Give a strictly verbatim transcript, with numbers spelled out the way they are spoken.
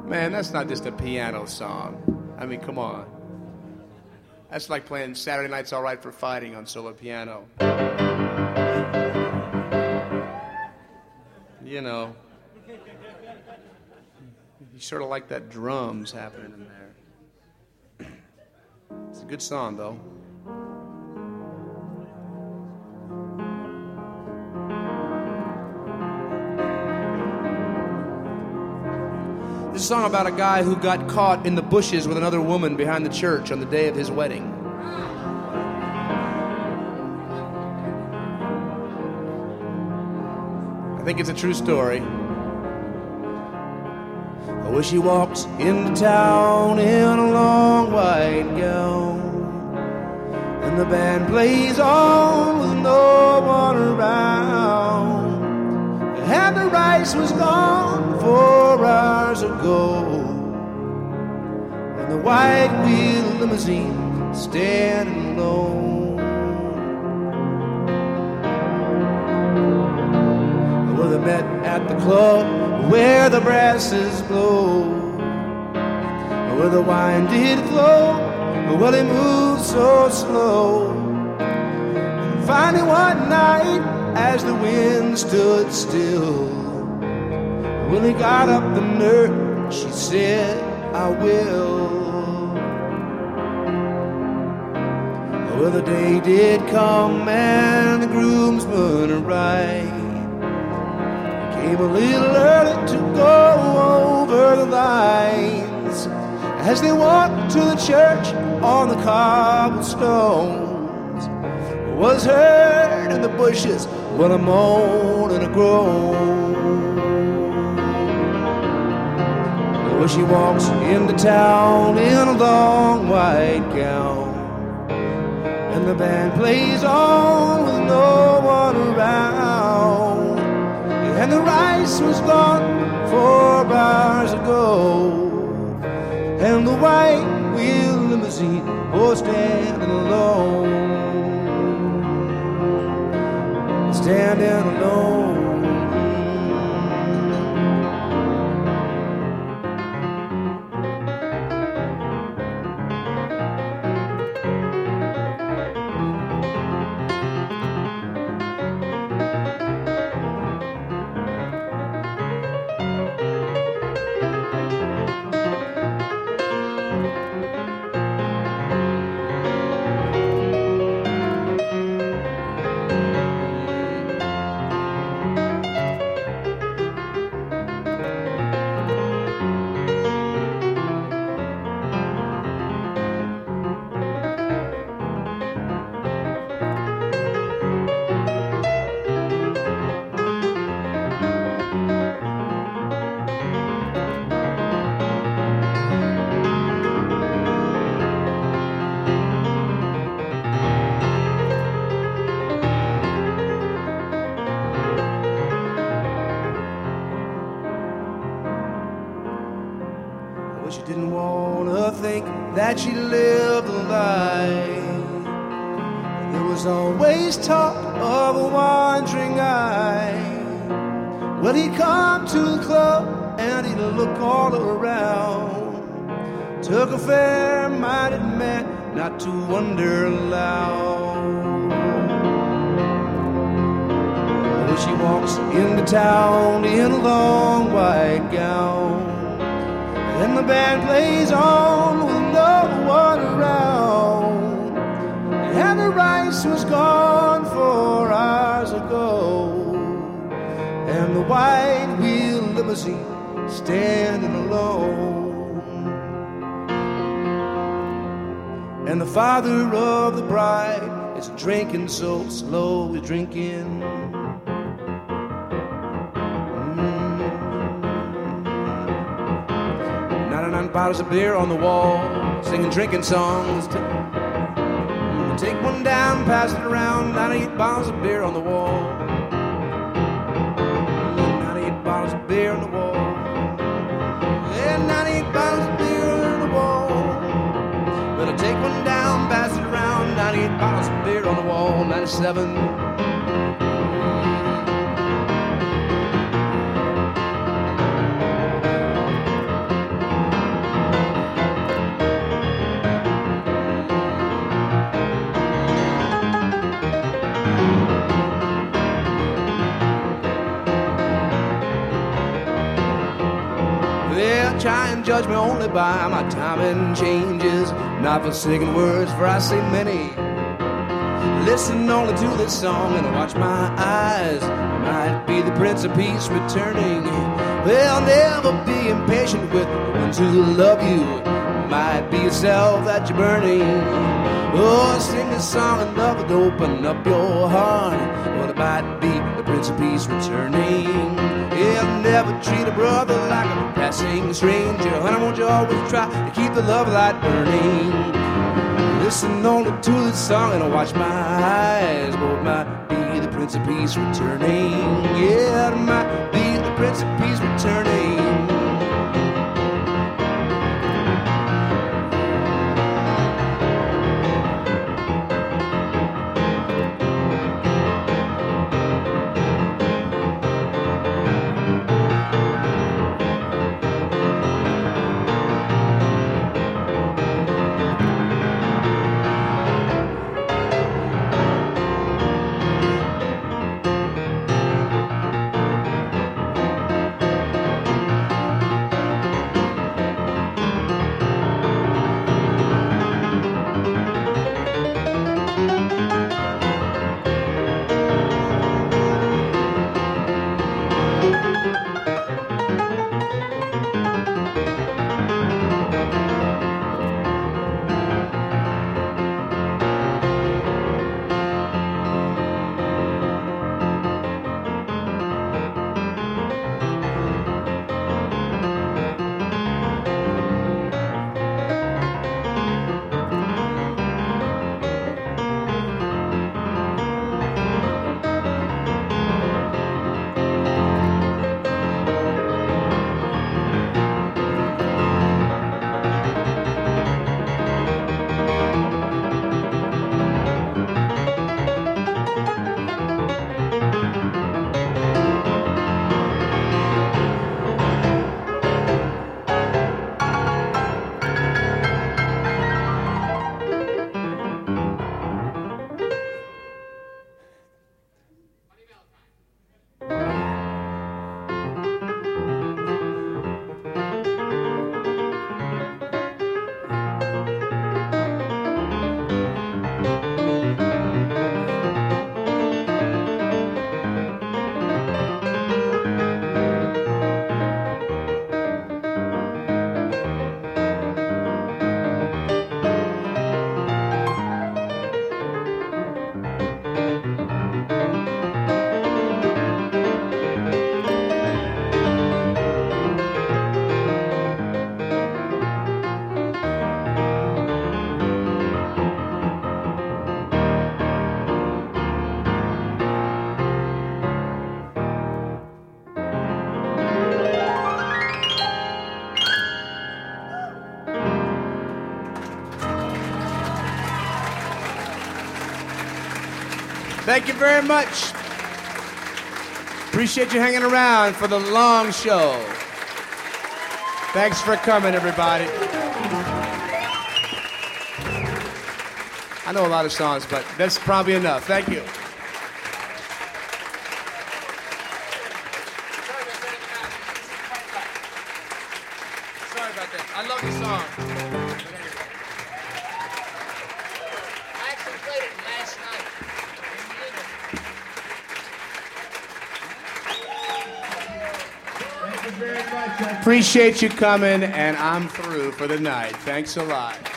Man, that's not just a piano song. I mean, come on. That's like playing Saturday Night's All Right for Fighting on solo piano. You know, you sort of like that drums happening in there. It's a good song, though. This is a song about a guy who got caught in the bushes with another woman behind the church on the day of his wedding. I think it's a true story. I wish he walked into town in a long white gown, and the band plays on with no one around, and the rice was gone four hours ago, and the white wheel limousine standing alone. Well, they met at the club where the brasses blow, where the wine did flow, well, it moved so slow. And finally one night, as the wind stood still, well, he got up the nerve, she said, I will. Well, the day did come and the groomsmen arrived. Came a little early to go over the lines. As they walked to the church on the cobblestones, was heard in the bushes, well, a moan and a groan. Well, she walks into town in a long white gown, and the band plays on with no one around, and the rice was gone four hours ago, and the white wheel limousine was standing alone, standing alone. That she lived a lie. There was always talk of a wandering eye. Well, he'd come to the club and he'd look all around. Took a fair-minded man not to wonder aloud. Well, she walks into town in a long white gown, and the band plays on with no one around, and the rice was gone four hours ago, and the white wheel limousine standing alone, and the father of the bride is drinking so slow, he's drinking. Bottles of beer on the wall, singing drinking songs. Take one down, pass it around. ninety-eight bottles of beer on the wall. ninety-eight bottles of beer on the wall. Yeah, ninety-eight bottles of beer on the wall. Better take one down, pass it around. ninety-eight bottles of beer on the wall. ninety-seven. try and judge me only by my timing changes, not forsaken words, for I say many. Listen only to this song and watch my eyes. Might be the Prince of Peace returning. They'll never be impatient with the ones who love you. Might be yourself that you're burning. Oh, sing this song and love it, open up your heart. Well, it might be the Prince of Peace returning. He'll never treat a brother like a passing stranger. And I want you always try to keep the love light burning. Listen only to this song and watch my eyes. Oh, it might be the Prince of Peace returning. Yeah, it might be the Prince of Peace returning. Thank you very much. Appreciate you hanging around for the long show. Thanks for coming, everybody. I know a lot of songs, but that's probably enough. Thank you. Sorry about that. I love the song. I actually played it last night. Appreciate you coming, and I'm through for the night. Thanks a lot.